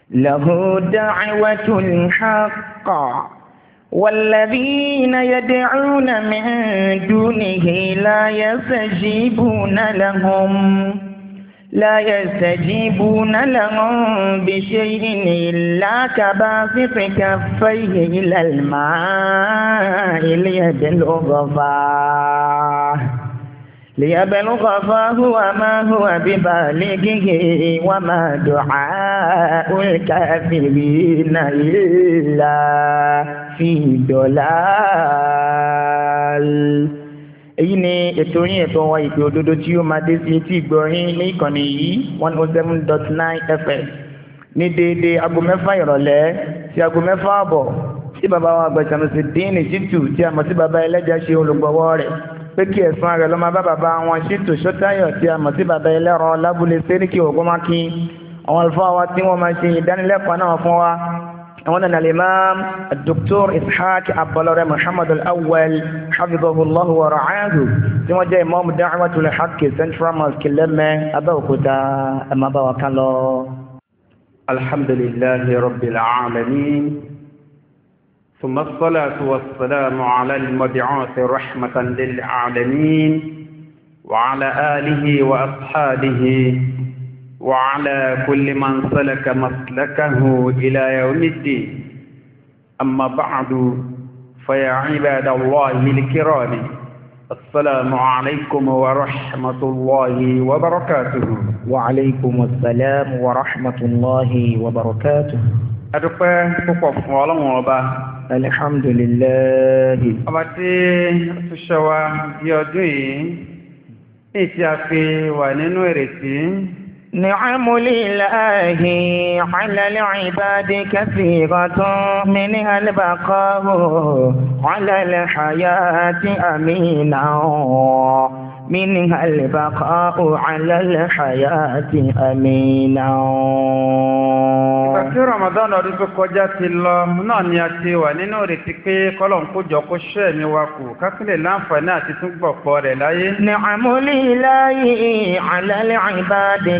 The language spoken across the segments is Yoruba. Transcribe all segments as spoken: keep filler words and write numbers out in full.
له دعوة الحق والذين يدعون من دونه لا يستجيبون لهم لا يستجيبون لهم بشيء إلا كباسط كفيه إلى الماء ليبلغ فاه ليبلغ فاه وما هو ببالغه وما دعاء الكافرين إلا في ضلال. èyí ni ètò yín ètò wa ìpè òdodo tí ó máa dé sí etí ìgbọ̀nyín ní ìkànnì yìí one oh seven dot nine F M ní déédéé aago mẹ́fà ìrọ̀lẹ́ sí aago mẹ́fà àbọ̀ tí bàbá wa àgbàṣàmù sí díìnì Ṣítù tí a mọ̀ sí bàbá ẹlẹ́jà ṣe olùgbọ̀wọ́ rẹ̀ pé kí ẹ̀sán rẹ̀ ló máa bá bàbá wọn Ṣítù Ṣótáyọ̀ tí a mọ̀ sí bàbá ẹlẹ́rọ lábúlé Séríkì Ògúnmákin àwọn àlùfáà wa tí wọ́n máa ṣe ìdánilẹ́kọ̀ọ́ náà fún wa àwọn náà al-Imam Doctor Ishaq Abọlọrẹ Muhammad al-Awwal hafidhahullahu wa ra'ahu tí wọ́n jẹ́ Imam Da'watul Haqq Central Mosque Lẹ́mẹ̀ Abẹ́òkúta ẹ máa bá wa kán lọ. Alhamdulillahi rabbil alamin. ثم الصلاة والسلام على المبعوث رحمة للعالمين وعلى آله وأصحابه وعلى كل من سلك مسلكه إلى يوم الدين. أما بعد فيا عباد الله الكرام السلام عليكم ورحمة الله وبركاته. وعليكم السلام ورحمة الله وبركاته. adúpẹ́ púpọ̀ fún Ọlọ́run ọba. Alhamdulillahi. Ọba tí ó ṣọ́ wa di ọdún yìí ní tí a fi wà nínú ìrètí. Ni'amulillahi 'ala al-'ibadi kathiratun minha al-baqa'u 'ala al-hayati aminan. منها البقاء على الحياة أمينا. Ìgbà tí Ramadan ọdún tó kọjá ti lọ náà ni a ti wà nínú ìrètí pé kọ́lọ̀ ń kójọ kó ṣẹ́ ẹ̀mí wa kù kákílẹ̀ láǹfààní àti tún gbọ̀pọ̀ rẹ̀ láyé. Ni'amulillahi 'ala al-'ibadi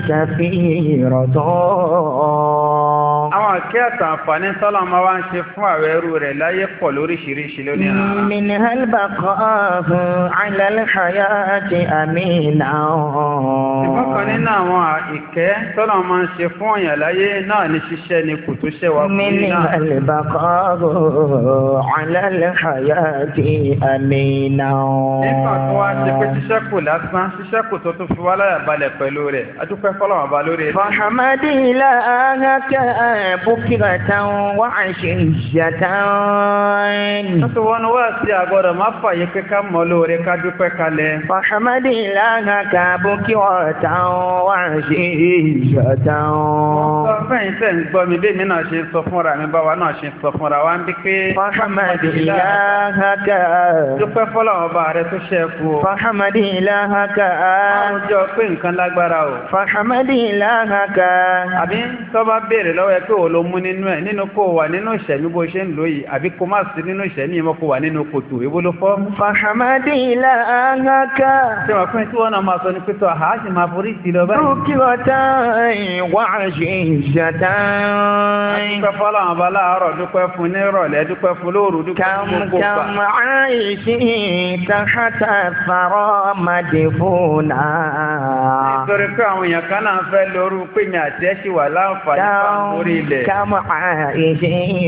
kathiratun. Àwọn àkẹ́ àtàǹfààní tọ́lọ̀ máa wá ń ṣe fún àwọn ẹrú rẹ̀ láyé pọ̀ lóríṣiríṣi lónìí. منها البقاء على الحياة أمينا. Ìfọ́kàn nínú àwọn ìkẹ́ tọ́lọ̀ máa ń ṣe fún ọ̀yàn láyé náà ní ṣiṣẹ́ ni kò tó ṣẹ́ wa fún náà. منها البقاء على الحياة أمينا. Nígbà tó wá ṣe pé ṣiṣẹ́ kù lásán, ṣiṣẹ́ kù tó tún fi wá láyà balẹ̀ pẹ̀lú rẹ̀. Adúpẹ́ fọ́lọ́run ọba lórí ẹ̀. فحمد إلهك بكرة وعشية. Tó wọ́n wá sí àgọ́dọ̀ máa fàyè pé ká mọ̀ lóore ká dúpẹ́ kalẹ̀. فحمد إلهك بكرة وعشية. Fẹ́yìn tẹ́ ń gbọ́ mi bí mi náà ṣe sọ fúnra mi bá wa náà ṣe sọ fúnra wa ń bí pé. فحمد إلهك. Dúpẹ́ fọ́lọ́run ọba rẹ̀ tó ṣẹ́kù. فحمد إلهك. Àwùjọ pé nǹkan lágbára o. فحمد إلهك. Àbí tó bá béèrè lọ́wọ́ ẹ pé ò ló mú nínú ẹ̀ nínú kó wà nínú ìṣẹ̀mí bó ṣe ń lò yìí àbí kó má sí nínú ìṣẹ̀mí mọ́ kó wà nínú kòtò èwo ló fọ́. فحمد إلهك. Ṣé wà fún ẹ tí wọ́n náà máa sọ ní pẹ́tọ́ àáṣì máa forí sí lọ báyìí. بكرة وعشية. Dúpẹ́ fọ́lọ́run ọba láàárọ̀, dúpẹ́ fún ní ìrọ̀lẹ́, dúpẹ́ fún lóru, dúpẹ́ fún كم gbogbo ìgbà. كم عيش تحت الثرى مدفونا. Nítorí pé àwọn èèyàn kan náà fẹ́ lórú pé ní àti ẹ́ ṣì wà láǹfààní fún orí ilẹ̀. كم عيش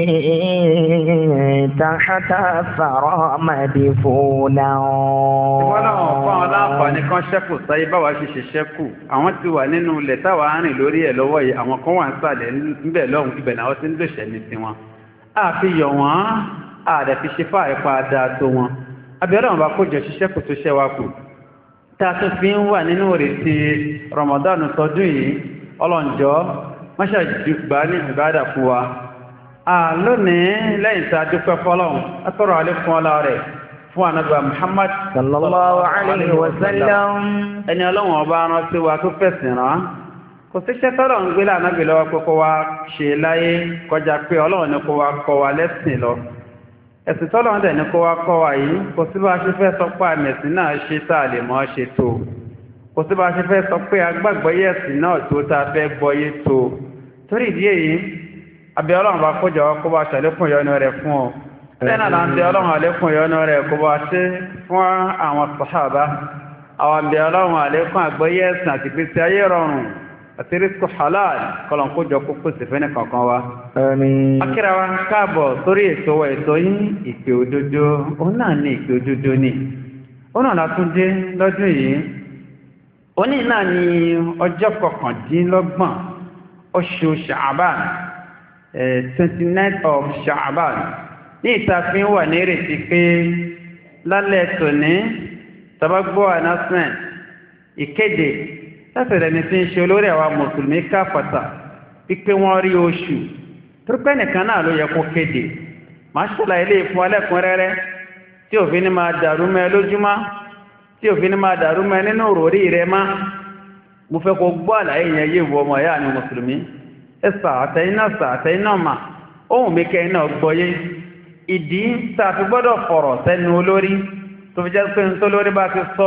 تحت الثرى مدفونا. Ìwọ́n náà wọ́n fún àwọn láǹfààní kan ṣẹ́kù sáyé báwa ṣe ṣe ṣẹ́kù. Àwọn ti wà nínú ilẹ̀ táwa rìn lórí ẹ̀ lọ́wọ́ yìí, àwọn kan wà ń sàlẹ̀ níbẹ̀ lọ́hùn ibẹ̀ náà ti ń lòṣẹ̀ ní tiwọn. A fi yọ̀ wọ́n, a dẹ̀ fi ṣe fáà ipa dáa tó wọn. Abẹ́rẹ́ àwọn bá kójọ ṣiṣẹ́ kù tó ṣẹ́ wa kù. Tá a tún fi ń wà nínú ìrètí Ramadan tọdún yìí, ọlọ́njọ́, wọ́n ṣàjùgbà ní ìbádà fún wa. À lónìí lẹ́yìn tí a dúpẹ́ fọ́lọ́run, a tọrọ àlékún ọlá rẹ̀ fún ànábì Muhammad sallallahu alayhi wa sallam. Ẹni Ọlọ́run ọba rán sí wa tó fẹ̀sìn rán. Kò síṣẹ́ tọ́lọ̀ ń gbé lànàbì lọ́wọ́ pé kó wá ṣe láyé kọjá pé Ọlọ́run ní kó wá kọ́ wa lẹ́sìn lọ. Ẹ̀sìn tọ́lọ̀ ń dẹ̀ ní kó wá kọ́ wa yìí, kò sí bá ṣe fẹ́ sọ pé àmẹ̀sìn náà ṣe tá a lè mọ́ ṣe tó. Kò sí bá ṣe fẹ́ sọ pé agbàgbọ́yé ẹ̀sìn náà tó tá a fẹ́ gbọ́yé tó. Torí ìdí èyí, àbí ọlọ́run bá kójọ kó bá ṣàlékún ìyọ́nú rẹ̀ fún ọ lẹ́nà là ń bẹ ọlọ́run àlékún ìyọ́nú rẹ̀ kó bá ṣe fún àwọn sàhábà àwọn àbí ọlọ́run àlékún àgbọ́yé ẹ̀sìn àti ìgbésí ayé rọrùn àti rísíkù halal kọlọ̀ kójọ kó pèsè fẹ́ni kankan wa. akíra wa káàbọ̀ sórí ètò wa ètò yín ìpè òdodo òun náà ní ìpè òdodo ni òun náà látún dé lọ́dún yìí òní náà ní ọjọ́ kọkàndínlọ́gbọ̀n oṣù Sha'ban twenty nine of Sha'ban ní ìtàfin wà ní ìrètí pé lálẹ́ tòní tabagbó announcement ìkéde láti rẹ̀ ní tí ń ṣe olórí àwa mùsùlùmí káfàtà pípé wọ́n rí oṣù torípé nìkan náà ló yẹ kó kéde máa ṣàlàyé ilé ìfún alẹ́kùnrẹ́rẹ́ tí òfin ní máa dàrú mẹ́ lójúmọ́ tí òfin ní máa dàrú mẹ́ nínú òròrí rẹ má mo fẹ́ kó gbọ́ àlàyé yẹn yé wọ ọmọ ìyá ni mùsùlùmí ẹ sà àtẹ̀yìn náà sà àtẹ̀yìn náà mà ohun mi kẹ́yìn náà gbọ́yé ìdí tá a fi gbọ́dọ̀ fọ̀rọ̀ sẹ́nu olórí tó fi jẹ́ pé ń tó lórí bá ti sọ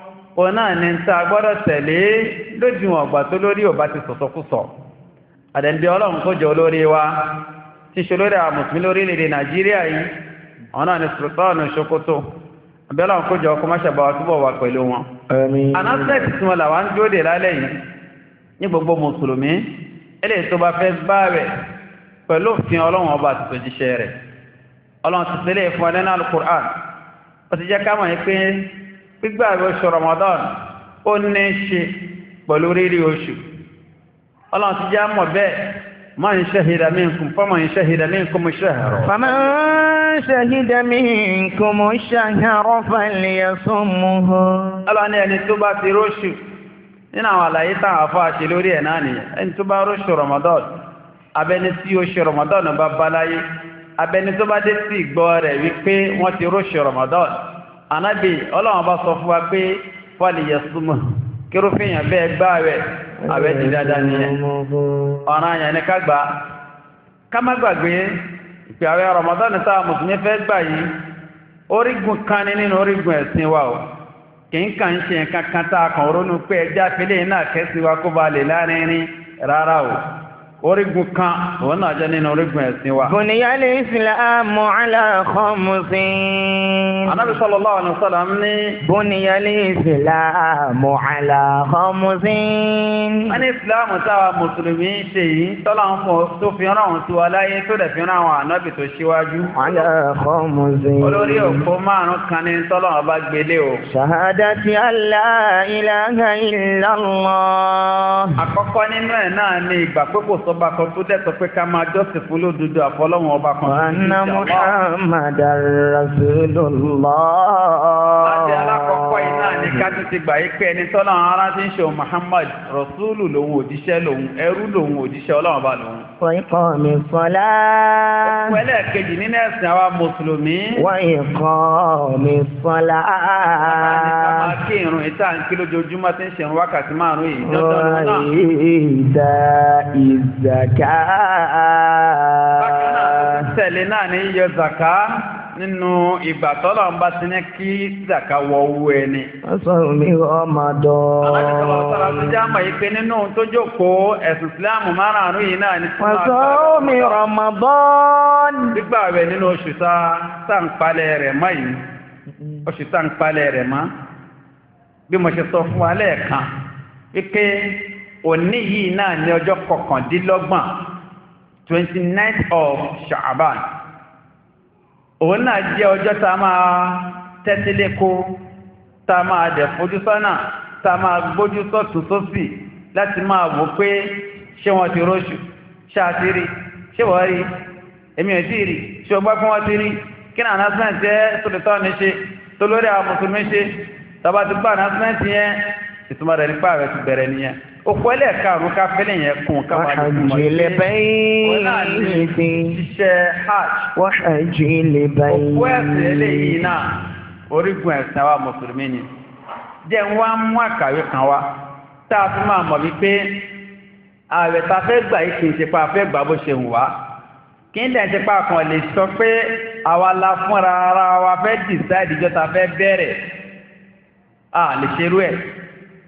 ọ náà ní tá a gbọ́dọ̀ tẹ̀lé lójúwọ̀n ọ̀gbà tó lórí ò bá ti sọ̀sọ̀kúsọ̀ àdẹ̀bí ọlọ́run kó jẹ́ olórí wa tí ṣe lórí àwọn mùsùlùmí lórílẹ̀-èdè Nàìjíríà yìí àwọn náà ní Sultanu Sokoto abẹ́lá ọkọ̀ jọ ọkọ̀ máṣàbà wa túbọ̀ wà pẹ̀lú wọn. anásẹ́ẹ̀tì tí wọ́n làwọn ń jóde lálẹ́ yìí ní gbogbo mùsùlùmí eléyìí tó bá fẹ́ bá rẹ̀ pẹ̀lú òfin ọlọ́run ọba àti tòjíṣẹ́ rẹ̀ ọlọ́run ti tẹ́lẹ̀ fún ẹlẹ́nà al-Qur'an ó ti jẹ́ ká mọ̀ pé gbígbà oṣù Ramadan ó ní ṣe pẹ̀lú rírí oṣù ọlọ́run ti jẹ́ mọ̀ bẹ́ẹ̀ man shahida minkum faman shahida minkum ash-shahra faman shahida minkum ash-shahra falyasumhu Allah ní ẹni tó bá ti róṣù nínú àwọn àlàyé táwọn afọ́ àṣẹ lórí ẹ̀ náà nìyẹn ẹni tó bá róṣù Ramadan abẹni tí oṣù Ramadan bá báláyé abẹni tó bá dé sí ìgbọ́ rẹ̀ wípé wọ́n ti róṣù Ramadan anábì ọlọ́run bá sọ fún wa pé falyasumhu kírúfìyàn bẹ́ẹ̀ gbá rẹ̀ àwẹ̀ ti dáadáa nìyẹn ọ̀nà àyàn ní ká gbà ká má gbàgbé ìpè àwẹ̀ Ramadan sáà mùsùlùmí fẹ́ gbà yìí orígun kan ní nínú orígun ẹ̀sìn wa o kì í kàn ń ṣe nǹkan kan tá a kàn ronú pé ẹjá fílẹ̀ náà kẹ́sì wa kó ba lè lárinrin rárá o orígun kan òun náà jẹ́ nínú orígun ẹ̀sìn wa. Buniyal Islamu ala khamsin. Ànábì sallallahu alaihi wasallam ní. Buniyal Islamu ala khamsin. wọ́n ní ìsìláàmù táwa mùsùlùmí ṣe yìí tọ́lá ń fọ tó fi rán àwọn tó aláyé tó dẹ̀ fi rán àwọn ànábì tó ṣíwájú. Ala khamsin. olórí òkú márùn-ún kan ní tọ́lá wọn bá gbélé o. Shahadati alla ilaha illallah. àkọ́kọ́ nínú ẹ̀ náà ní ìgbà pé kò sọ́ba kan tó dẹ́tọ̀ pé ká máa jọ́sìn fún lódodo àfọlọ́wọn ọba kan. Anna Muhammadar Rasulullah. àti alákọ̀ọ́kọ́ yìí náà ní ká tún ti gbà yí pé ẹni tọ́lá ara ti ń ṣe Muhammad Rasulu lòun òjíṣẹ́ lòun ẹrú lòun òjíṣẹ́ ọlọ́run ọba lòun. Wa iqamis salah. òkú ẹlẹ́ẹ̀kejì nínú ẹ̀sìn àwa mùsùlùmí. Wa iqamis salah. ká máa kí irun ìta ń kí lójoojúmọ́ tí ń ṣe irun wákàtí márùn-ún yìí. Wa ìzàká. Bákan náà tẹ̀lé náà ní yíyọ zàká nínú ìgbà tọ́lọ̀ ń bá ti ní kí zàká wọ owó ẹni. Ọ̀sán mi Ramadan. Alájọ́sọ̀rọ̀ sọ́rọ̀ tó já mọ̀ yìí pé nínú tó jókòó ẹ̀sùn Ìsìláàmù márùn-ún yìí náà ní tí máa Ọ̀sán mi Ramadan. gbígbà rẹ̀ nínú oṣù tá ń palẹ̀ rẹ̀ mọ́ yìí. Oṣù tá ń palẹ̀ rẹ̀ mọ́. Bí mo ṣe sọ fún wa lẹ́ẹ̀kan wípé òní yìí náà ní ọjọ́ kọkàndínlọ́gbọ̀n twenty nine of Sha'ban òun náà jẹ́ ọjọ́ tá a máa tẹ́tílékó tá a máa dẹ̀ fojú sọ́nà tá a máa gbójú sọ́tún sósì láti máa wò pé ṣé wọ́n ti róṣù ṣé a ti rí ṣé wọ́n rí èmi ò tí rí ṣé o gbọ́ pé wọ́n ti rí kí náà announcement jẹ́ sólítọ́ ní ṣe tó lórí àwọn mùsùlùmí ṣe tàbá ti gbọ́ announcement yẹn ìtumọ̀ rẹ̀ nípa rẹ̀ ti bẹ̀rẹ̀ nìyẹn òkú ẹlẹ́ẹ̀karùn ká fẹ́lẹ̀ yẹn kún ká wà ní ìmọ̀ ilé bẹ́ẹ̀ ti ṣiṣẹ́ hajj wáhàjì ilé bẹ́ẹ̀ òkú ẹ̀sìn eléyìí náà orígun ẹ̀sìn àwa mùsùlùmí ni jẹ́ ń wá mú àkàwé kan wá tá a fi máa mọ̀ wípé ààrẹ ta fẹ́ gbà yìí kì í ṣe pa fẹ́ gbà bó ṣe wù wá kí n dẹ̀ ṣe pa kan lè sọ pé àwa la fúnra ara wa fẹ́ dìsáìdì ìjọ ta fẹ́ bẹ̀rẹ̀ a lè ṣerú ẹ̀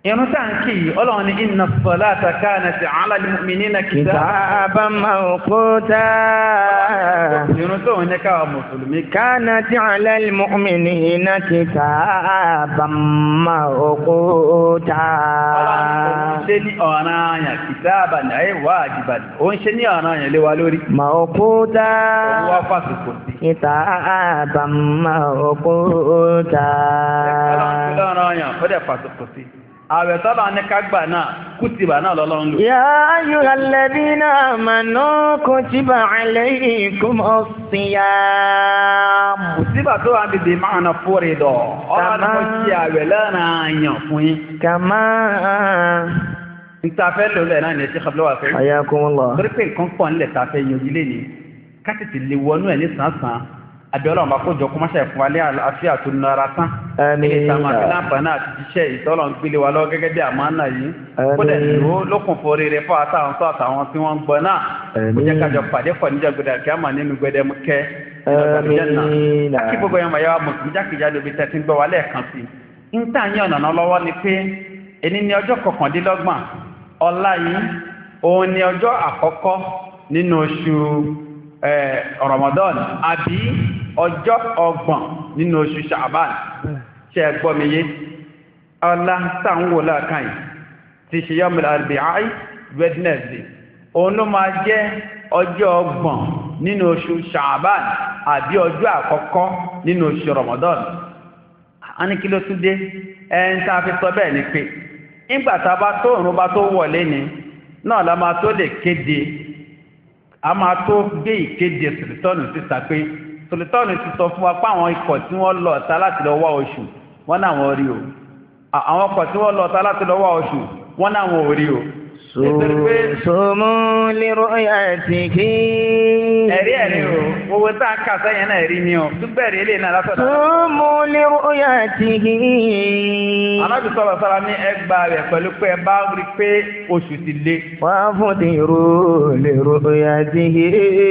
irun tá ń kí Ọlọ́run ní inna as-salata kanat 'ala al-mu'minina kitaban mawquta. Irun tó ń ní káwà mùsùlùmí. Kanat 'ala al-mu'minina kitaban mawquta. Ọlọ́run ṣe ní ọ̀ranyàn kitaban ay wajiban. Ó ń ṣe ní ọ̀ranyàn lé wa lórí. Mawquta. Ó wá fásitì sí. Kitaban mawquta. Ọlọ́run ṣe ọ̀ranyàn ó dẹ̀ fásitì sí. Àwẹ̀ tọ́lọ ní kágbà náà, kútìbà náà lọ́lọ́run lò. Ya ayyuhal ladhina amanu kutiba alaykumus siyam. Kútìbà tó wà bìbì máa na fúrí dọ̀. Ọlọ́run kò sí àwẹ̀ lọ́nà àyàn fún yín. Kama. Ìtafẹ́ lò lẹ̀ náà ní ẹ̀ṣẹ́ kàbílọ́wà fẹ́. Ayakumullah. Torí pé nǹkan pọ̀ nílẹ̀ tafẹ́ yanjú lé ní. Kásìtì lè wọnú ẹ̀ ní sàn-sàn. Àbíọ́lá ọmọ akójọ kó máṣẹ́ fún wa ní àlàáfíà tó nara tán. Àmín. Ilé ìtàmà fi láǹfààní àti jíṣẹ́ ìtọ́lọ̀ ń gbélé wa lọ gẹ́gẹ́ bí àmánà yìí. Kó dẹ̀ lò ó lókùn fún oríire fún àtàwọn tó àtàwọn tí wọ́n ń gbọ́ náà. Kó jẹ́ kájọ pàdé pọ̀ níjọ́ gbẹdẹ̀ kí á mà nínú gbẹdẹ̀ mú kẹ́. Àmín. Kí gbogbo yẹn màá yá mùsùlùmí jákèjádò bí tẹ́tí gbọ́ wa lẹ́ẹ̀kan sí. Ń tà yín ọ̀nà lọ́wọ́ ni pé èní ni ọjọ́ kọkàndínlọ́gbọ̀n. Ọ̀la yìí òun ni ọjọ́ àkọ́kọ́ nínú oṣù Ramadan àbí ọjọ́ ọgbọ̀n nínú oṣù Ṣàbán. Ṣé ẹ gbọ́ mi yé? Ọlá táwọn láàkàn yìí ti ṣe yọ́mùlá àrìbìáì Wednesday. Òun ló máa jẹ́ ọjọ́ ọgbọ̀n nínú oṣù Ṣàbán àbí ọjọ́ àkọ́kọ́ nínú oṣù Ramadan. A ní kí ló tún dé? Ẹn tá a fi sọ bẹ́ẹ̀ ni pé nígbàtà bá tó òrùn bá tó wọlé ni náà la máa tó lè kéde. A máa tó gbé ìkéde sùlítọ́nù síta pé sùlítọ́nù ti sọ fún wa pé àwọn ikọ̀ tí wọ́n lọ ọ̀tá láti lọ wá oṣù wọ́n náà wọ́n rí o. Àwọn ikọ̀ tí wọ́n lọ ọ̀tá láti lọ wá oṣù wọ́n náà wọ́n rí o. Sùmú lérò ẹ̀tì kí. Ẹ̀rí ẹ̀rí o, owó tá a kà sẹ́yìn náà rí ni o, túbẹ̀rẹ̀ ilé náà látọ̀dá. Sùmú lérò ẹ̀tì kí. Anábì sọ̀rọ̀ sọ́ra ní ẹgbà rẹ̀ pẹ̀lú pé ẹ bá rí pé oṣù ti lé. Wà fún ti rò lérò ẹ̀tì kí.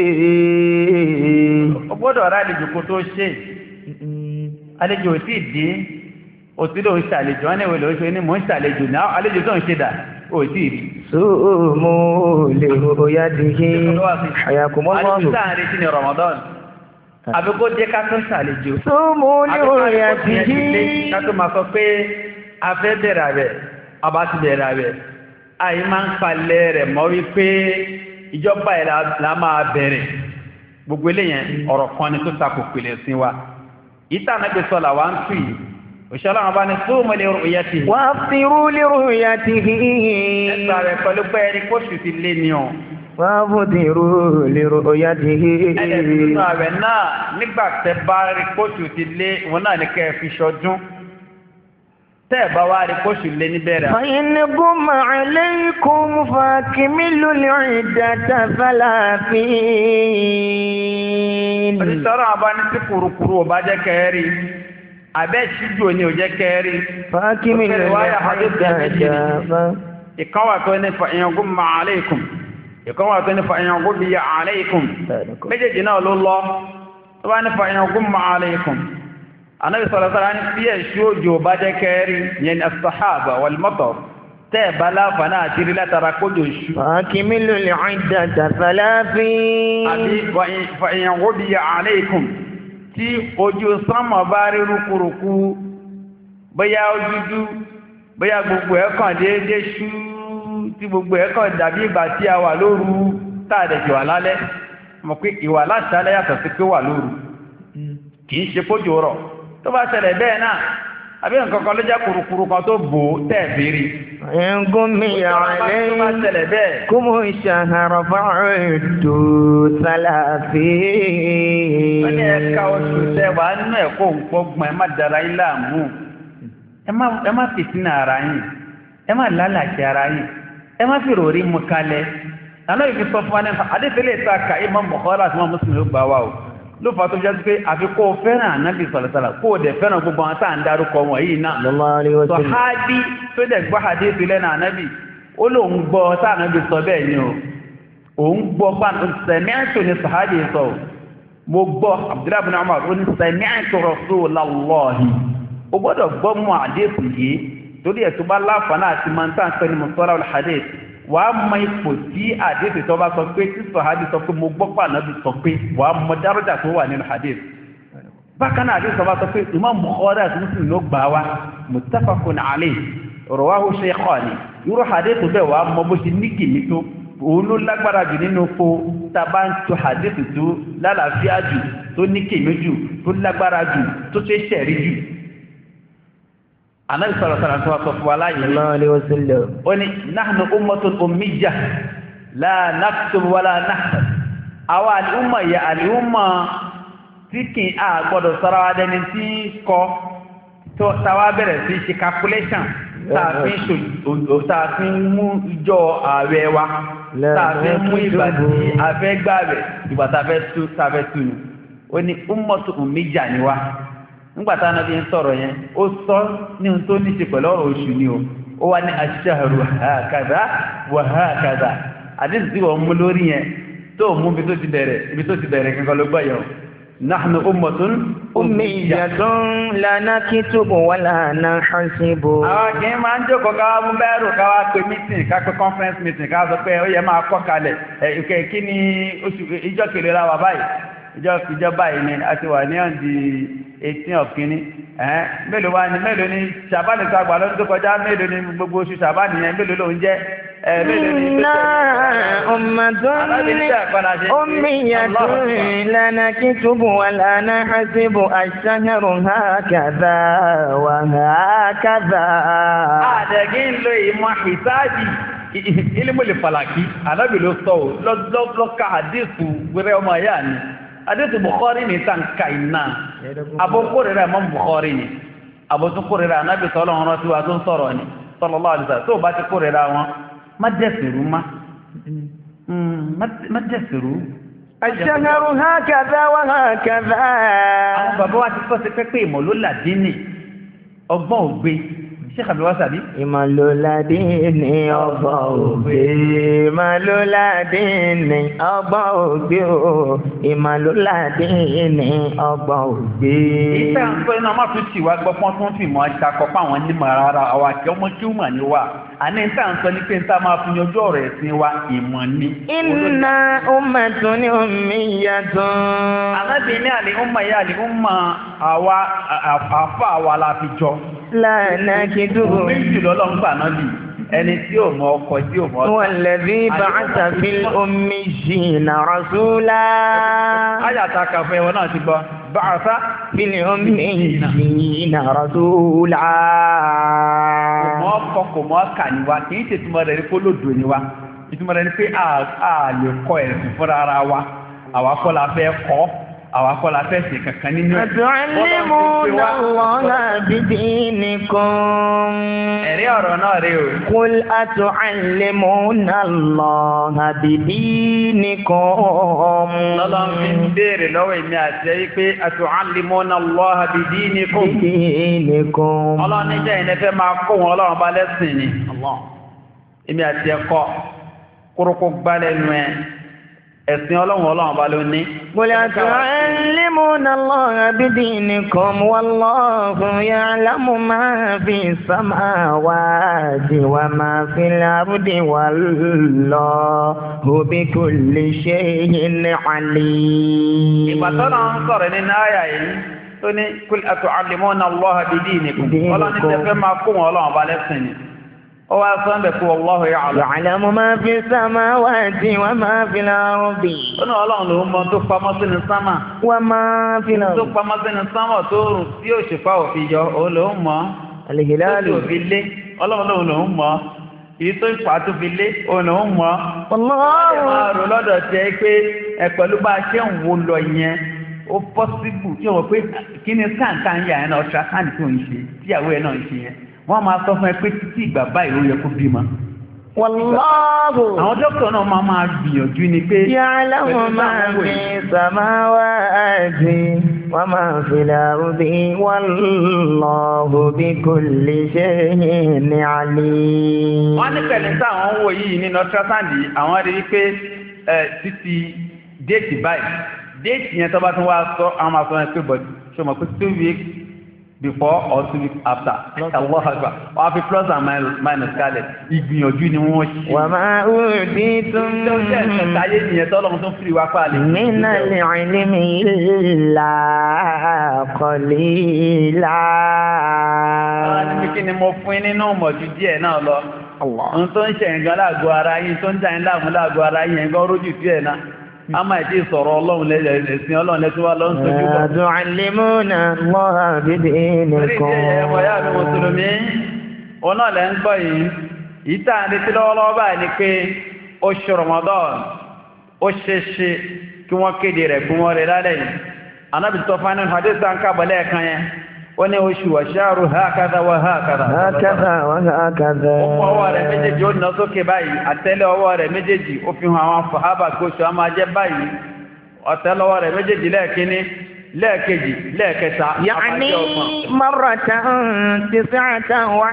Ó gbọ́dọ̀ rá àlejò kó tó ṣe. Àlejò ò tí ì dé, òtí ló ń ṣàlejò, wọ́n ní ìwé lóṣù ní mò ń ṣàlejò náà, àlejò tó ń ṣe dà, ó tí ì rí. Sùmú lérò ẹ̀tì kí. Àyàkùmọ́ Àlejò sáà ń retí ní Ramadan. Àbí kó jẹ́ ká tó ṣàlejò. Sùmú lérò ẹ̀tì kí. Ká tó máa sọ pé a fẹ́ bẹ̀rẹ̀ rẹ̀, a bá ti bẹ̀rẹ̀ rẹ̀. Àyí máa ń palẹ̀ rẹ̀ mọ́ wípé ìjọba ẹ̀ la máa bẹ̀rẹ̀. Gbogbo eléyẹn ọ̀rọ̀ kan ni tó takò pèlè sí wa. Ìta náà gbé sọ́la wa ń tù yìí. Òṣèlú àwọn bá ní sóòmù lè rò yẹ ti. Wà á fi rú lérò ẹ̀tì kí. Ẹ̀sà rẹ̀ pẹ̀lú pé ẹni kóṣù ti lé ni ọ̀. Wà á fún ti rú lérò ẹ̀tì kí. Ẹ̀dẹ̀ nínú ààrẹ náà nígbà tẹ bá rí kóṣù ti lé wọn náà ní kẹ́ fi ṣọdún. Tẹ́ bá wá rí kóṣù lé níbẹ̀rẹ̀. فإن غم عليكم فأكملوا العدة ثلاثين. Òṣìṣọ́rọ̀ àbá ní tí kùrùkùrù ò bá jẹ́ kẹ́rí. Àbẹ́ ṣíjò ni ò jẹ́ kẹ́rí. فأكملوا العدة. Ìkan wà tó ní فإن غم عليكم. Ìkan wà tó ní فإن غبي عليكم. Méjèèjì náà ló lọ. Tó bá ní فإن غم عليكم. Ànábì sallallahu alaihi wasallam ní ẹ̀ṣù òjò bá jẹ́ kẹ́rí yẹn ni as-sahaba wal matar tẹ́ bá láǹfààní àti rí látara kójò ṣú. فأكملوا العدة ثلاثين. Àbí فإن غبي عليكم tí ojú sánmà bá rí rúkúrúkú bóyá ojúdú bóyá gbogbo ẹ̀kàn déédé ṣú tí gbogbo ẹ̀kàn dàbí ìgbà tí a wà lóru táàdẹ̀jọ alálẹ́ mọ̀ pé ìwà láṣálẹ́ yàtọ̀ sí pé wà lóru kìí ṣe kójò rọ̀ tó bá ṣẹlẹ̀ bẹ́ẹ̀ náà àbí nǹkan kan ló jẹ́ kùrùkùrù kan tó bò ó tẹ̀ bèèrè. ẹ̀ngún mi àlẹ́ kúmù ìṣàhàrọ̀ fáàrẹ̀dù sálàfí. wọ́n ní ẹ̀ka oṣù tẹ́wàá nínú ẹ̀kọ́ òǹpọ̀gbọ̀n ẹ má dára yín láàmú ẹ má fìtínà ara yín ẹ má lálàṣẹ ara yín ẹ má fi ròrí mu kalẹ̀ àná ìfi sọ fún wa ní adéfẹ́lẹ́ ìta ka Imam Bukhari àti Imam Muslim ló gbà wá o ló fà tó jẹ́ pé àfikọ́ fẹ́ràn ànábì sọ̀lọ̀sọ̀lọ̀ kó o dẹ̀ fẹ́ràn gbogbo àwọn táà ń dárúkọ wọn yìí náà sọ̀hádí tó dẹ̀ gbọ́ hadithu lẹ́nà ànábì ó lóun gbọ́ táà ànábì sọ bẹ́ẹ̀ ni o òun gbọ́ sẹ̀mẹ́ẹ̀tò ní sọ̀hádí sọ mo gbọ́ Abdullahi bin Umar ó ní sẹ̀mẹ́ẹ̀tò Rasulullahi ó gbọ́dọ̀ gbọ́ mọ́ hadithu yìí torí ẹ̀ tó bá láǹfààní àti máa ń tàn pẹ́ ní mọ̀sọ́lá al-hadith wàá mọ ipò tí hadith tó bá sọ pé tí sọ̀hádì sọ pé mo gbọ́ pà náà bí sọ pé wàá mọ dárọ́jà tó wà nínú hadith bákan náà hadith tó bá sọ pé Imam Bukhari àti Muslim ló gbà wá muttafaqun alayh rawahu shaykhani irú hadith bẹ́ẹ̀ wàá mọ bó ṣe ní kìíní tó òun ló lágbára jù nínú fo tàbá ń to hadith tó lálàáfíà jù tó ní kìíní jù tó lágbára jù tó ṣe ṣẹ̀rí jù anabi sallallahu alaihi wasallam sọ fún wa láyé sallallahu alaihi wasallam ó ní nahnu ummatun ummiyya la naktub wala nahsab àwa al-umma ya al-umma tí kì í gbọ́dọ̀ sọ́ra wa dẹni tí kọ́ tó tàwa bẹ̀rẹ̀ sí ṣe calculation tààfin mú ìjọ ààrẹ wa tààfin mú ìgbà tí a fẹ́ gbààwẹ̀ ìgbà tàfẹ́ tú tàfẹ́ tú ni ó ní ummatun ummiyya ni wa nígbàtá náà bí ń sọ̀rọ̀ yẹn ó sọ ní ohun tó ní ṣe pẹ̀lú ọ̀rọ̀ oṣù ni o ó wá ní aṣ-ṣahru hakadha wa hakadha àdéhùn tí wọ́n mú lórí yẹn tó mú ibi tó ti bẹ̀rẹ̀ ibi tó ti bẹ̀rẹ̀ kankan ló gbọ́yọ̀ nahnu ummatun ummiyyatun la naktubu wa la nahsibu. àwọn kì í máa ń jókòó káwá mú bẹ́ẹ̀rù káwá pé meeting ká pé conference meeting ká sọ pé ó yẹ máa kọ́ kalẹ̀ ẹ̀ kí ni oṣù ìjọ kèrè ra wà báyìí ìjọ ìjọba yìí ni a ti wà ní ọ̀dì eighteen of kìíní ẹ̀hẹ́n mélòó wá ní mélòó ní ṣàbánì tó àgbà lọ́dún tó kọjá mélòó ní gbogbo oṣù ṣàbánì yẹn mélòó ló ń jẹ́ ẹ̀ mélòó ní inna ummatun ummiyyatun la naktubu wa la nahsibu ash-shahru hakadha wa hakadha. àdẹ̀gí ń lo ìmọ̀ ìsáàjì ilmul falaki alábì ló sọ ọ́ lọ́ka àdéhùn wẹ́rẹ́ ọmọ ẹ̀yà ni àdéhùn Bukhari ní tàǹkà iná abókòrèrè Imam Bukhari ni àbótúnkòrèrè anábì sọ́lọ́ ọ̀rọ̀ tí wà tó ń sọ̀rọ̀ ni sallallahu alaihi wasallam tó bá ti kòrèrè wọn má dẹ̀sìrú má má dẹ̀sìrú. ash-shahru hakadha wa hakadha. àwọn bàbá wa ti sọ sí pẹ́pẹ́ ìmọ̀ ló làdínì ọgbọ́n ògbé Sheikh Abdul Wasabi. Ìmọ̀lóládé ní ọgbọ́n ògbé. Ìmọ̀lóládé ní ọgbọ́n ògbé o. Ìmọ̀lóládé ní ọgbọ́n ògbé. Ìfẹ́ ń sọ iná máa fi tì wá gbọ́ pọ́n tó ń fi mọ́ ìtakọ̀ pa àwọn onímọ̀ rárá àwọn àti ọmọ kí ó mà ní wà. Àní ìta ń sọ ní pé níta máa fi yanjú ọ̀rọ̀ ẹ̀sìn wa ìmọ̀ ni. Inna ummatun ummiyyatun. Àlábì ní àlè ń mọ̀ yá àlè ń mọ̀ àwa àfa àwa la fi jọ. Lánà kí dúró. Méjì lọ́lọ́run gbà náà bì ẹni tí ò mọ ọkọ tí ò mọ ọta. Walladhi ba'atha fil ummiyyina rasula. Ayàtà kàfẹ́ wọn náà ti gbọ́. Ba'atha fil ummiyyina rasula. Kò mọ ọkọ kò mọ ọkà ni wa kì í ṣe ìtumọ̀ rẹ̀ ní kó lòdò ni wa. Ìtumọ̀ rẹ̀ ní pé a lè kọ ẹ̀sìn fúnra ara wa. Àwa kọ́ la fẹ́ kọ́. Àwa kọ́ la fẹ́ ṣe kankan nínú ẹ̀. Atu'allimuna Allaha bidinikum. Ẹ̀rí ọ̀rọ̀ náà rí o. Qul atu'allimuna Allaha bidinikum. Lọ́lọ́ fi ń béèrè lọ́wọ́ èmi àti ẹ̀yí pé atu'allimuna Allaha bidinikum. Bidinikum. Ọlọ́run ní jẹ́ ìnẹ́fẹ́ máa kó wọn ọlọ́run bá lẹ́sìn ni. Èmi àti ẹ̀kọ́ kúrúkú gbálẹ̀ nù ẹ̀. Ẹ̀sìn ọlọ́run ọlọ́run bá ló ní. Qul atu'allimuna Allaha bidinikum wallahu ya'lamu ma fi samawati wa ma fil ardi wallahu bikulli shay'in alim. Ìgbà tó náà ń sọ̀rọ̀ nínú àyà yìí tó ní qul atu'allimuna Allaha bidinikum. Ọlọ́run ní tẹ́fẹ́ máa kó wọn ọlọ́run bá lẹ́sìn ni. Ó wá sọ ń bẹ̀ kú wallahu ya'lam. Ya'lamu ma fi samawati wa ma fil ardi. Ó ní ọlọ́run ló ń mọ tó pamọ́ sínú sámà. Wa ma fil ardi. Tó pamọ́ sínú sámà tó rùn tí òṣùpá òfin yọ, òun ló ń mọ̀. Al-hilalu. Tó fi lé, ọlọ́run lòun ló ń mọ̀. Èyí tó ìfà tó fi lé, òun ló ń mọ̀. Wallahu. Ẹ máa rò lọ́dọ̀ tiẹ̀ pé ẹ pẹ̀lú bá a ṣe ń wo lọ yẹn, ó pọ́sibù tí wọ́n pé kí ni sáǹtà ń yà ẹ̀ náà ọ̀ṣà sáǹtì tó ń ṣe, tíyàwó ẹ̀ náà ń ṣe yẹn. Wọ́n máa sọ fún ẹ pé títí ìgbà báyìí ó yẹ kó bímọ. Wallahu. Àwọn dókítà náà máa máa gbìyànjú ni pé. Ya'lamu ma fi samawati wa ma fil ardi wallahu bikulli shay'in alim. Wọ́n ní pẹ̀lú táwọn ń wò yìí nínú ultrasound àwọn rí i pé títí déètì báyìí déètì yẹn tó bá tún wá sọ àwọn máa sọ ẹ pé bọ̀dù ṣé o mọ̀ pé two weeks before or two weeks after. Allah Akbar. Wọ́n á fi plus and minus kalẹ̀. Ìgbìyànjú ni wọ́n ṣe. Wa ma utitum Táyé nìyẹn tọ́lọ́run tó fìrí wá pàálí. minal ilmi illa qalila. Àwọn ní kí ni mo fún yín nínú ìmọ̀jú díẹ̀ náà lọ. Ohun tó ń ṣe nǹkan láàgọ́ ara yín tó ń jà yín láàmú láàgọ́ ara yín ẹ̀gọ́ rójú díẹ̀ náà. A máa ti sọ̀rọ̀ ọlọ́run lẹ́sìn ọlọ́run lẹ́sìn wá lọ́n tójú bọ̀. Tu'allimuna Allaha bidinikum. Orí ìṣẹ́ ẹ̀mọ̀ yá mi Mùsùlùmí, òun náà lẹ́ ń gbọ́ yìí. Ìta àti tí lọ́wọ́lọ́wọ́ báyìí ni pé oṣù Ramadan, ó ṣe ṣe kí wọ́n kéde rẹ̀ fún wọn rẹ̀ lálẹ́ yìí. Ànábì sọ fún ẹni hadith tá ń kábọ̀lẹ́ ẹ̀kan yẹn. Ó ní oṣù wàṣáàrù hákàdà wà hákàdà. Hákàdà wà hákàdà. Ó fún ọwọ́ rẹ̀ méjèèjì ó nà sókè báyìí, àtẹ́lẹ̀ ọwọ́ rẹ̀ méjèèjì ó fi hàn àwọn fàhábà kó oṣù á máa jẹ́ báyìí. Ọ̀tẹ́lẹ̀ ọwọ́ rẹ̀ méjèèjì lẹ́ẹ̀kíní, lẹ́ẹ̀kejì, lẹ́ẹ̀kẹta. Ya'ni marratan tis'atan wa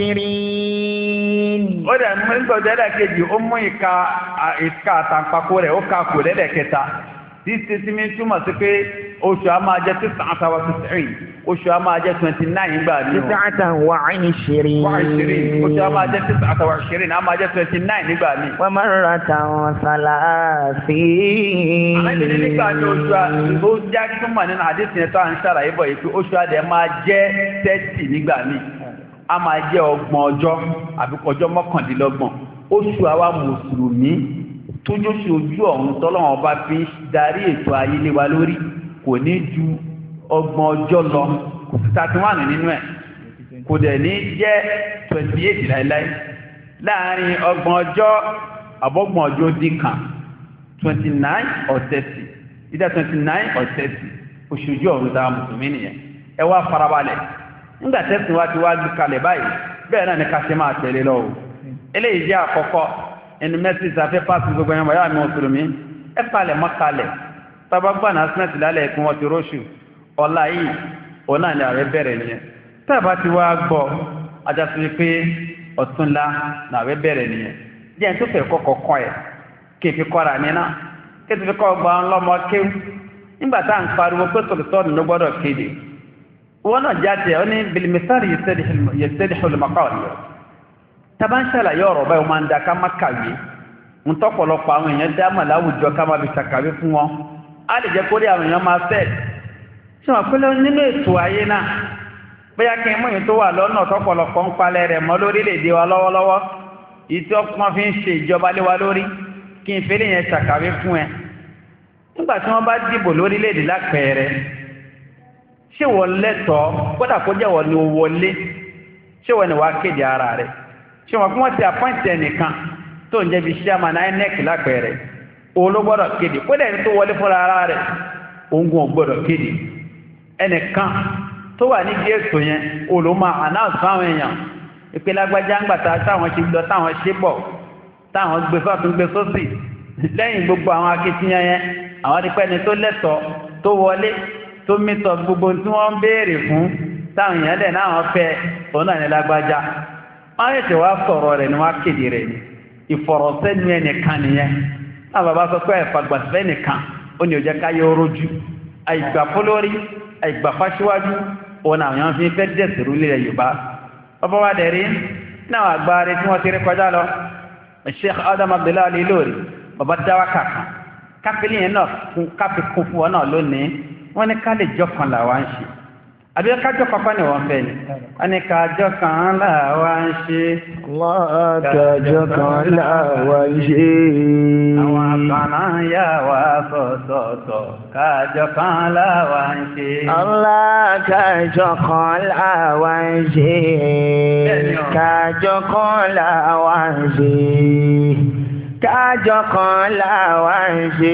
ishirin. Ó dẹ̀ mú ìgbọ̀dọ̀ lẹ́ẹ̀kejì, ó mú ìka àtàǹpàkò rẹ̀, ó ka kò lẹ́ẹ̀kẹta. Títí tí mi túmọ̀ sí pé oṣù a máa jẹ́ tis'atan wa tis'in, oṣù a máa jẹ́ twenty-nine nígbà ní o. tis'atan wa ishirin. Wa ishirin, oṣù a máa jẹ́ tis'atan wa ishirin, a máa jẹ́ twenty-nine nígbà ní. Wa marratan salasin. Àwọn ìdílé nígbà ní oṣù ó já túmọ̀ nínú àdéhùn yẹn tó à ń ṣàlàyé bọ̀ yìí pé oṣù adẹ̀ máa jẹ́ thirty nígbà ní. A máa jẹ́ ọgbọ̀n ọjọ́ àbí ọjọ́ mọ́kàndínlọ́gbọ̀n. Oṣù àwa Mùsùlùmí tójó sí ojú ọ̀run tọ́lọ́wọ́n bá fi darí ètò ayé lé wa lórí kò ní ju ọgbọ̀n ọjọ́ lọ kò sí thirty one nínú ẹ̀ kò dẹ̀ ní jẹ́ twenty eight láíláí láàárín ọgbọ̀n ọjọ́ àbọ̀gbọ̀n ọjọ́ dín kan twenty nine or thirty either twenty nine or thirty oṣù ojú ọ̀run dára Mùsùlùmí nìyẹn ẹ wá farabalẹ̀ nígbà tẹ́sìn wá ti wá gbé kalẹ̀ báyìí bẹ́ẹ̀ náà ni ká ṣe máa tẹ̀lé lọ́wọ́ eléyìí jẹ́ àkọ́kọ́ ẹni mẹ́sì ìsàfẹ́ pàṣẹ gbogbo ẹ̀yàn bàyá mi Mùsùlùmí ẹ palẹ̀ mọ́ kalẹ̀ tàbágbà náà sinẹ́tì lálẹ́ ẹ̀kún wọn ti róṣù ọ̀la yìí òun náà ni ààrẹ bẹ̀rẹ̀ nìyẹn tàbá ti wá gbọ́ ajásí pé ọ̀túnla làwẹ́ bẹ̀rẹ̀ nìyẹn jẹ́ tó fẹ́ kọ́kọ́ kọ́ ẹ̀ kí n fi kọ́ra ní náà kí n fi kọ́ gba ọlọ́mọ kéwù nígbà tá à ń pariwo pé sọ̀tọ̀tọ̀ ló gbọ́dọ̀ kéde wọn náà jáde ọ ní bilimisari yẹsẹ́dì olùmọ̀kọ́ọ̀lù tàbá ń ṣàlàyé ọ̀rọ̀ báyìí wọ́n máa ń da ká má kàwé ń tọ́pọ̀lọpọ̀ àwọn èèyàn dámà láwùjọ ká máa fi ṣàkàwé fún wọn á lè jẹ́ kórí àwọn èèyàn máa fẹ́ ṣe wọ́n pẹ́lẹ́ nínú ètò ayé náà bóyá kí n mú ìyẹn tó wà lọ́nà tọ́pọ̀lọpọ̀ ń palẹ̀ rẹ̀ mọ́ lórílẹ̀‐èdè wa lọ́wọ́lọ́wọ́ èyí tí wọ́n fi ń ṣe ìjọba lé wa lórí kí n fẹ́lẹ́ yẹn ṣàkàwé fún ẹ nígbà tí wọ́n bá dìbò lórílẹ̀‐èdè lápẹẹrẹ ṣé wọ́n lẹ́tọ̀ọ́ kódà kó jẹ́ wọ́n ní wọlé ṣé wọ́n ní wàá kéde ara rẹ̀ ṣé wọ́n fún wọn ti àpọ́ǹtì ẹnìkan tó ń jẹ́ bí chairman I N E C lápẹẹrẹ òun ló gbọ́dọ̀ kéde kódà ẹni tó wọlé fúnra ara rẹ̀ òun ò gbọ́dọ̀ kéde ẹnìkan tó wà nídìí ètò yẹn òun ló máa announce fáwọn èèyàn ìpele agbájá ń gbàtà táwọn ṣe lọ táwọn ṣe bọ̀ táwọn gbé sọ́tún gbé sósì lẹ́yìn gbogbo àwọn akitiyan yẹn àwọn ti pẹ́ni tó lẹ́tọ̀ọ́ tó wọlé tó mítọ̀ gbogbo tí wọ́n ń béèrè fún táwọn èèyàn dẹ̀ náà fẹ́ òun náà ní lágbájá wọ́n yẹ̀ tẹ̀ wá sọ̀rọ̀ rẹ̀ ni wọ́n á kéde rẹ̀ ni ìfọ̀rọ̀sẹ́nu ẹnìkan nìyẹn náà bàbá sọ pé ẹ̀fàgbàsẹ́ nìkan ó ní òjẹ́ káyé orójú àìgbà fólórí àìgbà fáṣíwájú òun àwọn èèyàn fi fẹ́ dẹ̀sìrú lílẹ̀ Yorùbá ọba wa dẹ̀rí náà àgbáre tí wọ́n ti rí kọjá lọ Sheikh Adam Abdullahi Al-Ilory bàbá dáwà kàkà káfílì yẹn náà káfí kún fún wọn náà lónìí wọ́n ní ká lè jọ kan làwa ń ṣe àbí kájọ kankan ni wọ́n fẹ́ ni wọ́n ní kájọ kan làwa ń ṣe kájọ kan làwa ń ṣe àwọn àkànná yà wá sọ̀tọ̀ọ̀tọ̀ kájọ kan làwa ń ṣe Allah kájọ kan làwa ń ṣe kájọ kan làwa ń ṣe kájọ kan làwa ń ṣe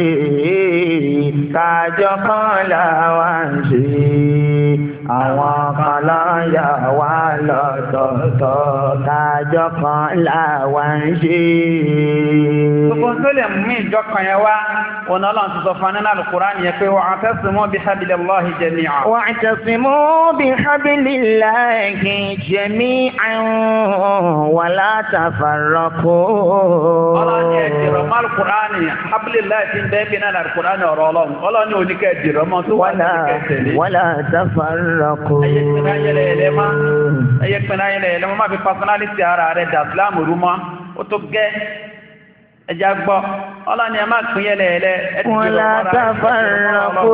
kájọ kan làwa ń ṣe àwọn kan lọ́yà wá lọ́tọ̀ọ̀tọ̀ kájọ kan làwa ń ṣe. gbogbo tó lè mú ìjọ kan yẹn wá ọ̀nà ọlọ́run ti sọ fún nínú Al-Qur'an yẹn pé wa'tasimu bihablillahi jami'an. wa'tasimu bihablillahi jami'an wa la tafarraqu. ọlọ́run yẹn dìrọ̀ mọ́ Al-Qur'an hablillahi ti ń bẹ́ẹ̀ bí náà Al-Qur'an ọ̀rọ̀ ọlọ́run ọlọ́run ní oníkẹ́ dìrọ̀ mọ́ tó wà ní oníkẹ́ tẹ̀lé. wa la tafarraqu. tafarraqu. ẹyẹ pinna yẹlẹyẹlẹ ma ẹyẹ pinna yẹlẹyẹlẹ ma má fi personality ara rẹ̀ dà sílámù rú mọ́ ó tó gẹ́ ẹja gbọ́ ọlọ́ni ẹ má pín yẹlẹyẹlẹ ẹ ti fi wala tafarraqu.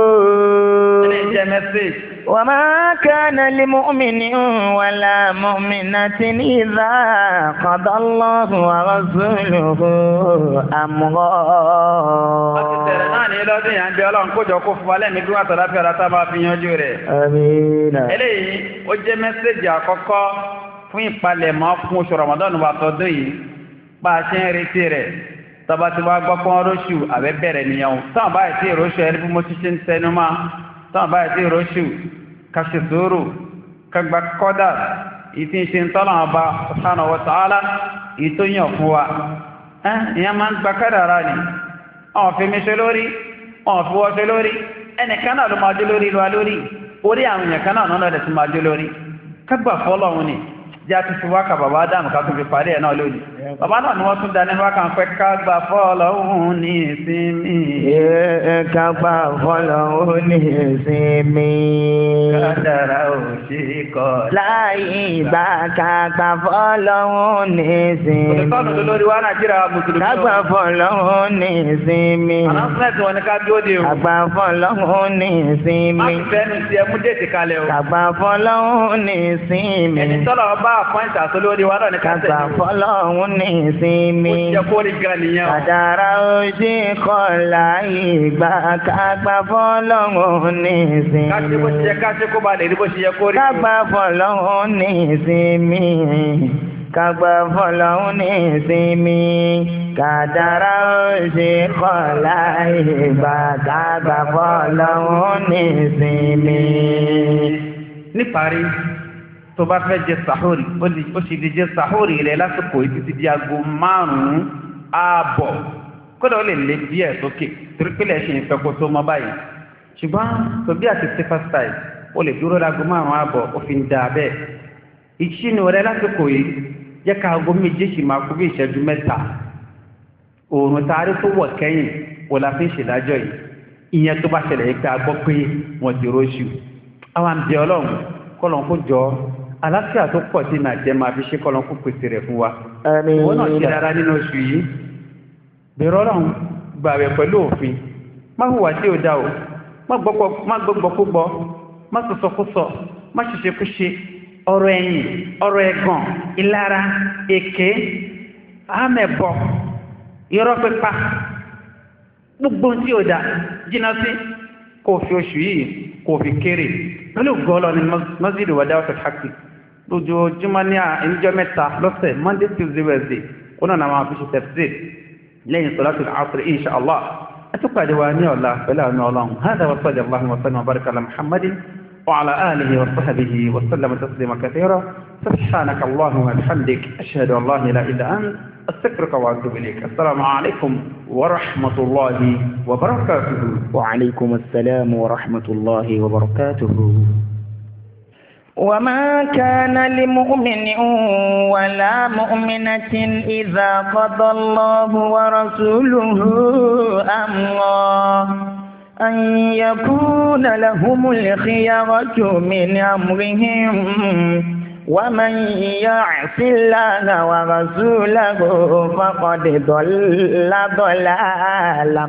ẹni jẹ́ mẹ́sẹ̀jì. وما كان لمؤمن ولا مؤمنة إذا قضى الله ورسوله أمرا. àti tẹ̀rẹ̀ náà ní lọ́dún yà ń bí ọlọ́run kójọ kó fún wa lẹ́mí bí wọ́n tọ́lá fi ọ̀rá tá a máa fi yanjú rẹ̀. àmín. eléyìí ó jẹ́ mẹ́sẹ̀jì àkọ́kọ́ fún ìpalẹ̀mọ́ fún oṣù Ramadan wa tọdún yìí bá a ṣe ń retí rẹ̀ tọba tí wàá gbọ́ pọ́n róṣù àbẹ́ bẹ̀rẹ̀ nìyẹn táwọn báyìí tí róṣù ẹni bí mo ti ṣe ń tẹnu mọ́ táwọn báyìí tí róṣù kàṣẹ sùúrù kàgbà kọ́dà ìtì ṣe ń tọ́lọ̀ ọba subhanahu wa ta'ala ìtóyàn fún wa ìyẹn máa ń gba kádàrá ni ọ̀n fi mi ṣe lórí ọ̀n fi wọ́ ṣe lórí ẹnìkan náà ló máa dé lórí lọ lórí orí àwọn èèyàn kan náà náà lọ́dẹ̀ tí máa dé lórí kágbà fọ́lọ́run ni jẹ́ àti fi wákà bàbá Ádámù ká tún fi parí ẹ̀ náà lónìí bàbá náà ni wọ́n tún dá nínú wákà ń pẹ́ kágbà fọ́lọ́run ní ìsinmi kágbà fọ́lọ́run ní ìsinmi kádàrá ò ṣe kọ́ láì ìgbà kágbà fọ́lọ́run ní ìsinmi òtítọ́nù lórí wá Nàìjíríà mùsùlùmí kágbà fọ́lọ́run ní ìsinmi àlàáfíà wọn ni ká bí ó dé o kágbà fọ́lọ́run ní ìsinmi má fi fẹ́nu sí ẹmú déètì kalẹ̀ o kágbà fọ́lọ́run ní ìsinmi ẹni tọ́lọ̀ ọba àpọ́ǹtì àtolórí wa náà ní ká kágbà fọ́lọ́run ní ìsinmi ó jẹ́ kó rí gan nìyẹn o kádàrá ó ṣe kọ́ láì ìgbà kágbà fọ́lọ́run ní ìsinmi ká ṣe bó ṣe yẹ ká ṣe kó ba lè rí bó ṣe yẹ kó rí kágbà fọ́lọ́run ní ìsinmi kágbà fọ́lọ́run ní ìsinmi kádàrá ó ṣe kọ́ láì ìgbà kágbà fọ́lọ́run ní ìsinmi. níparí tó bá fẹ́ jẹ sàhórì ó sì lè jẹ sàhórì rẹ̀ lásìkò yìí títí di aago márùn-ún ààbọ̀ kódà ó lè lé díẹ̀ sókè torí pé lẹ́sìn ìfẹ́ kó tó mọ́ báyìí ṣùgbọ́n tó bí àti safer side ó lè dúró láago márùn-ún ààbọ̀ ó fi ń da bẹ́ẹ̀ ìṣínú rẹ̀ lásìkò yìí jẹ́ ká aago méje sì máa kú bí ìṣẹ́jú mẹ́ta òòrùn taari tó wọ̀ kẹ́yìn wò la fi ń ṣèdájọ́ yìí ìyẹn tó bá ṣẹlẹ̀ yìí pé a gbọ́ pé wọ́n ti róṣù àwọn àǹbẹ̀ ọlọ́run kọ́lọ́n kó jọ aláfíà tó pọ̀ sí nàìjẹ́ máa fi ṣe kọ́lọ́n kó pèsè rẹ̀ fún wa. wọ́n náà ṣe dára nínú oṣù yìí bẹ̀rẹ̀ ọlọ́run gbààwẹ̀ pẹ̀lú òfin má hùwà tí ò dá o má gbọ́gbọ́kúgbọ́ má sọ̀sọ̀kúsọ má ṣiṣẹ́kúṣe ọ̀rọ̀ ẹ̀yìn ọ̀rọ̀ ẹ̀gàn ìlara èké àmẹ̀bọ irọ́ pípa gbogbo tí ò dá jìnnà sí kò fi oṣù yìí kò fi kéré pẹ̀lú gọ́ọ̀lọ́ ní mọ́sídìí wà dáwọ́ fẹ́fàkì lójoojúmọ́ ní àìníjọ́ mẹ́ta lọ́sẹ̀ monday tuesday wednesday ó náà máa fi ṣe tafsir lẹ́yìn salatul asr insha Allah àtúpàdé wa ní ọ̀la pẹ̀lú àwọn ọlọ́run hádà wa sallallahu wa sallam wa baraka ala muhammadin wa ala alihi wa sahbihi wa sallam taslima kathira subhanaka allahumma wa bihamdik ashhadu an la ilaha illa anta أستغفرك وأتوب إليك السلام عليكم ورحمة الله وبركاته وعليكم السلام ورحمة الله وبركاته وما كان لمؤمن ولا مؤمنة إذا قضى الله ورسوله أمرا أن يكون لهم الخيرة من أمرهم ومن يعص الله ورسوله فقد ضل ضلالا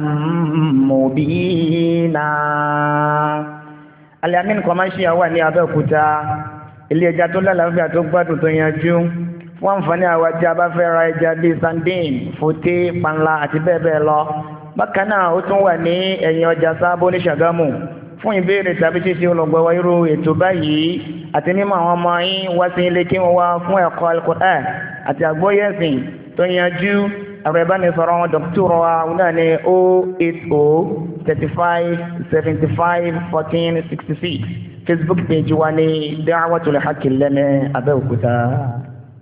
مبينا. Al-Amin commercial wà ní Abẹ́òkúta ilé ẹja tó lálàáfíà tó gbádùn tó yanjú fún àǹfààní àwọn ajá bá fẹ́ ra ẹja bíi sandin fòté panla àti bẹ́ẹ̀ bẹ́ẹ̀ lọ. Bákan náà ó tún wà ní ẹ̀yìn ọjà Sábó ní Ṣàgámù fún ìbéèrè tàbí ṣíṣe olùgbọ̀wọ́ irú ètò báyìí àti mímọ̀ àwọn ọmọ yín wá sí ilé kí wọ́n wá fún ẹ̀kọ́ Al-Qur'an àti àgbọ́yẹ̀sìn tó yanjú ẹ̀rọ ìbánisọ̀rọ̀ wọn dọ̀kítọ̀rọ̀ wa náà ní o eight o thirty-five seventy-five fourteen sixty-six Facebook page wa ní Da'watul Haqq lẹ́nu Abẹ́òkúta.